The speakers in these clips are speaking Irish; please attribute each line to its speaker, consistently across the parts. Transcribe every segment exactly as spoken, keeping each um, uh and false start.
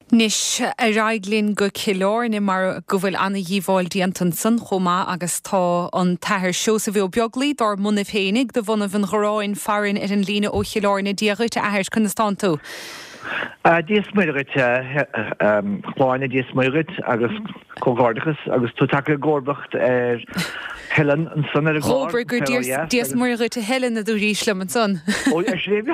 Speaker 1: Nis a raiglinn go cilóirne mar go bhfuil anna dhíháil díantan san chomá agus tá an tathir seo sa bhío beaglí dar muna féinnig do bhna bhan choráin farin ar an lína ó chiláirna díaghaite a thir chunastán tú.
Speaker 2: Díos muirit chláinna díos muirit agus cógárdachas agus tú take górbacht ar Helen an son ar a gár.
Speaker 1: Chóbar gur díos muirit a Helen a dú ríslam an son.
Speaker 2: Ó, ar slébe?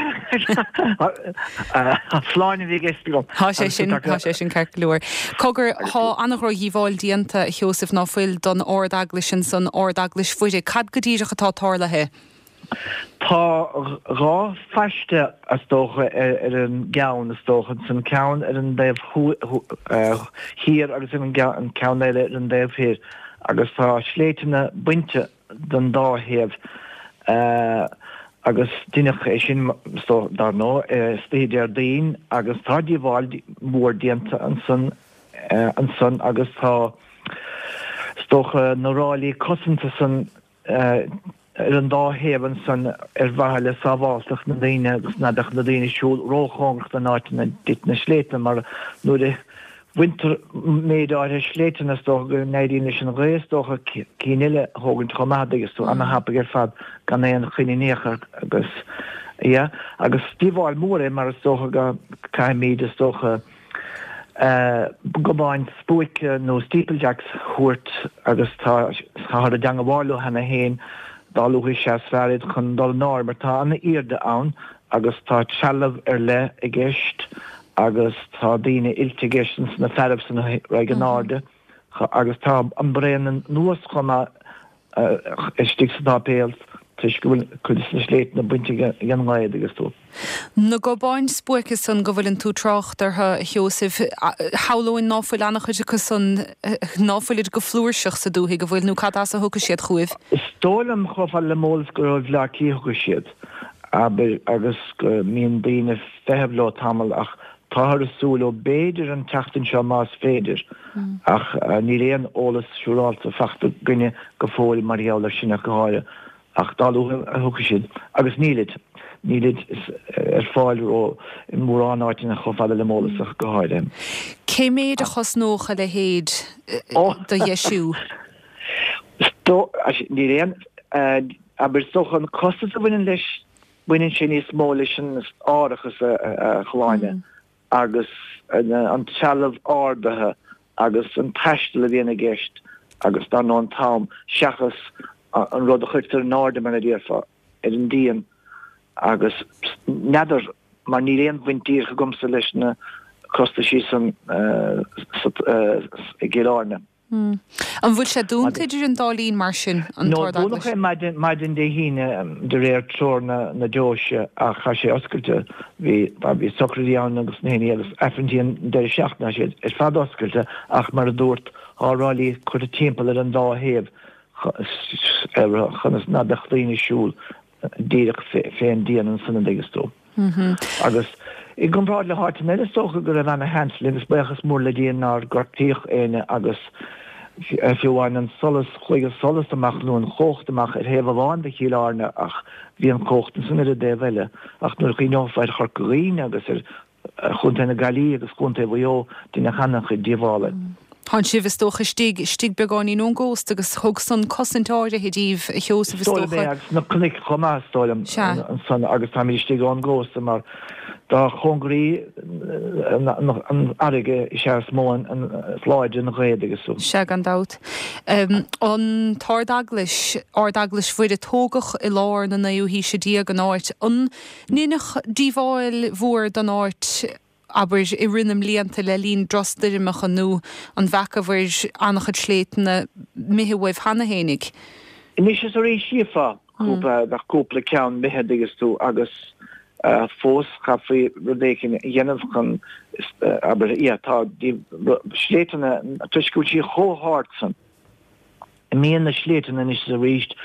Speaker 2: Sláinna bhí geist gom.
Speaker 1: Tá sé sin, tá sé sin ceir glúir. Cogur há annachró dhíháil díanta Joseph ná fuil don ordaglis an son ordaglis fuide. Cad go díireach atá tálathe?
Speaker 2: Tá rá feiste as tócha ar an gaan as tócha san ceann ar an déobh hir agus an ceann éile ar an déobh hir agus tá sléitena buinte don dáhéamh agus duineach é sin dar nó stéidir daon agus tá díomháil mór dianta an san an san agus tá tócha nórálaí cosanta san ar an dáhéamh san ar bhaile sábháilteach na daine agus nadach na daine siúil róchángach an áit na dit na sléitena mar nuair é winter méid áir sléitena tócha gur néiríne sin rééis tócha cíile thógann chomáid agus tú anna hapa gur fad gan é an chinenéchar agus ja agus tíomháil mór é mar tócha go caiimíd is tócha gobáin spúice nó steeplejacks thuirt agus tá a deangamháilú hena héin dáluhi sé sferid chun dal náir mar tá anna irde ann agus tá tsealamh ar le i gceist agus tá daoine ilte geistans na ferb san raige náde agus tá an bréan nuas chuna istig sa dápéalt tuis go bhfuil chuidir na sléit na buinte gan gáid agus tú.
Speaker 1: Na gobáin spúice san go bhfuiln tú trocht ar Joseph hálóin náfuil annach chuide go san náfuilid go flúirseach sa dúthaí go bhfuil nó cad as a thuca siad chuibh.
Speaker 2: Stólam chofal le mólas go raibh le cíocha siad agus go míon daoine fetheblá tamil ach táthar súil ó béidir an teachtain seo más féidir ach ní réon ólas siúráilta feachta gine go fóil mar eabhla sinna go háire ach dáluha a thuca siad agus nílid nílid ar fáil ó in mórán áitina chofal le mólasach go háire.
Speaker 1: Cé méid a chosnócha le héad do Jesú?
Speaker 2: Ní réon aber stoch an costas a bhain leis bhain sin níos mó leis an áireachas a chláine agus an tsealamh áirithe agus an taistil a bhíonna gceist agus dá nó an tám seachas an rud a chuirtar an áde man a ddíorfa ar an díon agus neidir mar ní réon bhaintír go gomsa leis na costa sí san géileáne.
Speaker 1: An bhfuil sé dúnta idir an dálín mar sin an
Speaker 2: tórdaglis? No, dúnach é maidin dé híine de réir trór na dóise a cha sé oscailte bhí bhí socraíán agus nahéine agus efrantíon de seachna siad ar fad oscailte ach mar a dúirt árálaí chuir a timpeall ar an dáhéamh chunas nadach líine siúil díreach féin dían an sanna agus tó. Agus i gomráid le háirt neile tócha gur a bhena hensl agus bechas mór le díon ná gortíoch éine agus fiúháin an solas chuige solas amach nó an chócht amach ar héh bháin de chiileárne ach bhí an chóchtan san ar a dé bheile ach nuair chi nófhaid chorcaín agus ar chunta na galí agus chunta bhjó duna chanach i díomhála.
Speaker 1: Tá sibh tócha stig stig beáí nó ghost agus thug san cosintáide hedíh Joseph
Speaker 2: tócha. Na cnic chomá stólam an san agus tá mí stig an ghost mar dá chongraí an aige i sé smóin an sláid an réad agus sú.
Speaker 1: Se an dat. An tárdaglis ardaglis fuid a tógach i lár na naú hí sé díag an áit. An níach díháil mhór don áit aber i rinnem líanta le lín drosdirimach an nó an bhecha bhir annach chud sléitna mithehfuibh hana hénig.
Speaker 2: Ní sé a rééis sifa cúpa nach cúpla ceann mithe agus tú agus fós chafi rudékin dhéanamh chun aber tá sléitena tuiscúiltí chóthart san. Míon na sléitena is a réist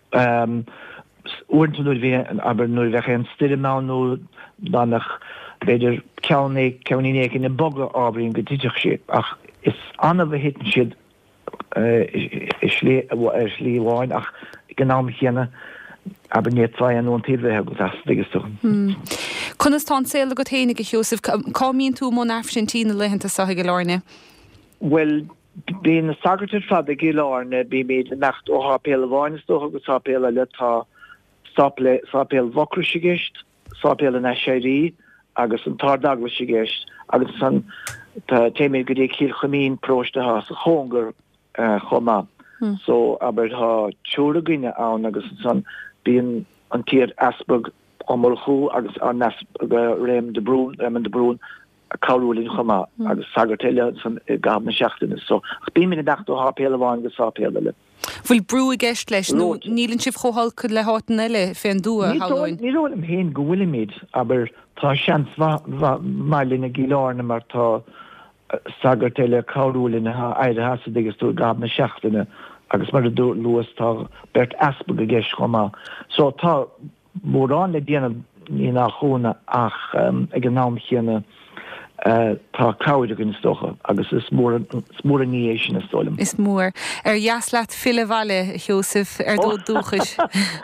Speaker 2: uintú bhí aber nuair bheith an stiireá nó dánach beidir ceanna ceanníine in na boga ábríonn go dtiteach siad ach is anna bheith hitan siad slíháin ach gnáam chéanna aber ní twa an tíbethe go as digus.
Speaker 1: Conas tá séla go ténig go Joseph cáíonn tú mó afsin tína lehananta sa go láne?
Speaker 2: Well, bí na sagartir fad a gilárne bí mé nacht ó hapéle bháinsto agus hapéle le tá saple sapél vokrusigist, sapéle na séí agus an tardaglasigist agus san téimi go dé kiel chomín próchte ha a honger choma. Hmm. So aber ha choreginine an agus san bí an tier asbug ommerchu agus an nas réim de broen rem de broen a kaúlin choma mm. agus sagartile san gab na seachtain so bí min dacht ó hapéle bháin go sapéle.
Speaker 1: Bhfuil brú a gceist leis nó nílann sibh choáil chu le hátain eile fé an dua haáin.
Speaker 2: Ní am héin go bhfuil míid aber tá sean mailin a gíláne mar tá sagartile kaúlin ha eide has agus tú gab na seachtainine agus mar dú luas tá bert aspa a gceist choma. So tá mórrán le déanana ní nach chuna ach um, ag an nám chéanana Uh, tá cáide gon stocha agus is mór mór níéis sin stolim.
Speaker 1: Is mór. Ar jas leat fille bhaile, Joseph, ar dó dúchas.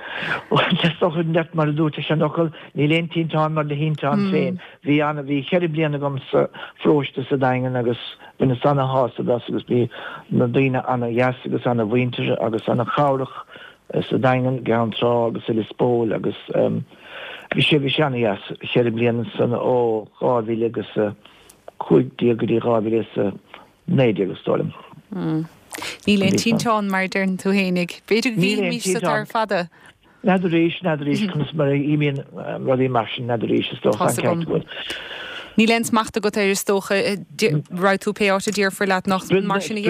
Speaker 2: Stoch net mar dúte se nochel ní léon tíán mar de híntáin féin. Bhí anna bhí cheir bliana gom sa fróiste sa daingen agus buna sanna hása agus bí na daine anna jas agus anna bhaintere agus anna cháirech sa daingen ganrá agus i spóil agus um, vi sé vi senne jas cheir bliana sanna ó gáhí agus chuig goí gáhí néide agus stolim.
Speaker 1: Ní le tíán mar dern tú hénig. Beidir bhí mí ar fada?
Speaker 2: Nadiréis nadiréis chus mar íon rodí mar nadiréis sto an.
Speaker 1: Ní lens machta go éir stocha ráú péáta dír for leat nach mar sinna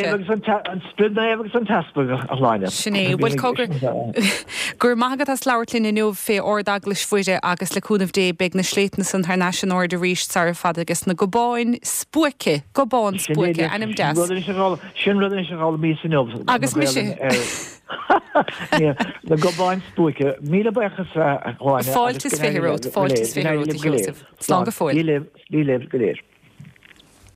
Speaker 2: an spridna agus an taspa a láine.
Speaker 1: Sinné, bhfuil cogur gur maigad as leirlinn in nuamh fé ordaglas fuide agus leúnmh dé beag na sléitna san th National Order ríist sar fad agus na gobáin spuice, gobáin spuice anam de.
Speaker 2: Sin rud is gáil mí sin nuamh.
Speaker 1: Agus mi sé.
Speaker 2: Na gobáin spuice, míle bechas a gháine.
Speaker 1: Fáiltas férót, fáiltas férót, Joseph. Slán go fáil.
Speaker 2: Ní léir go léir.